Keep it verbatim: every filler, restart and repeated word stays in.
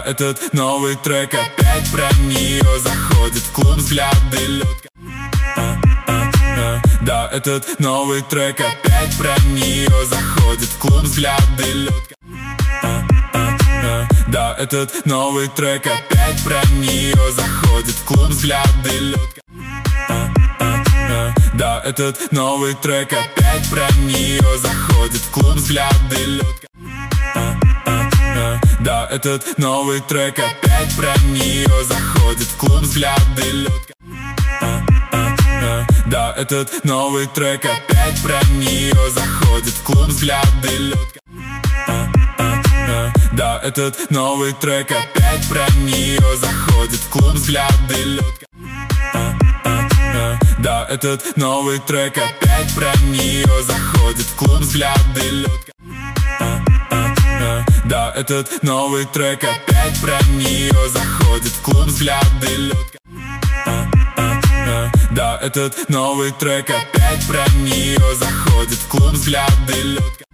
этот новый трек опять про нее. Заходит в клуб взгляды лёдка. Да, этот новый трек опять про нее. Заходит в клуб взгляды лёдка. Да, этот новый трек опять про нее. Заходит в клуб взгляды лёдка. Да, этот новый трек опять про нее. Заходит в клуб взгляды лёдка. Да, этот новый трек опять про нее. Заходит в клуб взгляды лёдка. Да, этот новый трек опять про нее. Заходит в клуб взгляды лёдка. Да, этот новый трек опять про нее. Заходит в клуб взгляды лёдка. Да, этот новый трек опять про нее. Заходит в клуб взгляды лёдка. Да, этот новый трек опять про нее. Заходит в клуб взгляды лёдка. Да, этот новый трек опять про нее. Заходит в клуб взгляды лёдка.